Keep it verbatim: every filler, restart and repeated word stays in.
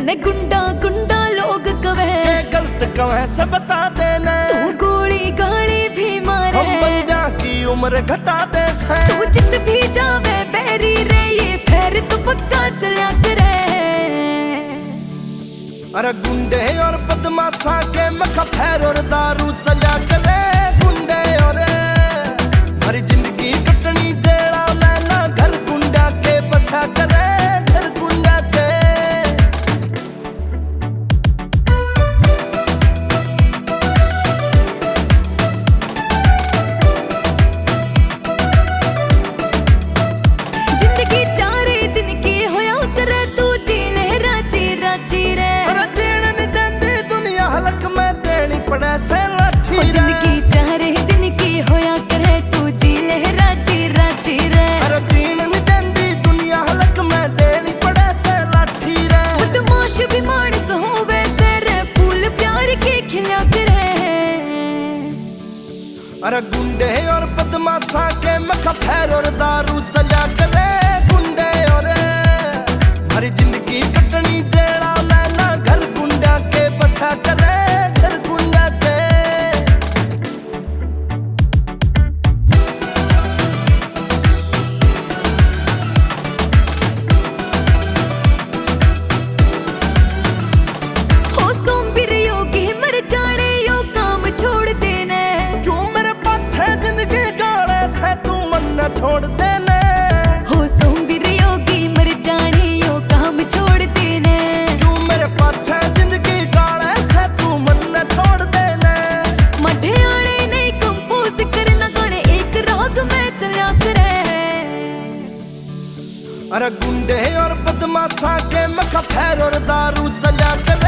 ने गुंडा गुंडा लोग कवे के गलत कवे से बता देना। तू गोली गाली भी मारे हम बंदा की उम्र घटा दे से। तू जित भी जावे बैरी रे ये फेर तो पक्का चला करे। अरे गुंडे और बदमाशा के मखा फैर और दारू चला करे। गुंडे और हरी जिंदगी कटनी जेड़ा मैना घर गुंडा के बसा करे। घर गुंडा के जिंदगी चारे दिन की होया करे तू जी ले राजी राजी रे। पड़े से लाठी रे। जिंदगी चारे दिन की होया करे तू जी ले राजी राजी रे। अरे जीन नहीं देंदी दुनिया हलक में देनी पड़े से लाठी रे। बदमाश भी मानस होवे से रे फूल प्यार के खिला करे। अरे गुंडे और बदमाशा के मखा फैर और दारू चला करे। गुंडे और हरी जिंदगी कटनी जेड़ा मैना घर गुंडा के बसा करे। घर गुंडा छोड़ देने हो सोंबिर योगी मर जाने यो काम छोड़ देने। तू मेरे पास है जिंदगी गाड़े से तू मन न छोड़ देने। मठे आने नहीं कंपोज करना गाने एक राग में चला करे। अरे गुंडे और बदमाशा के मखा फैर और दारू चला करे।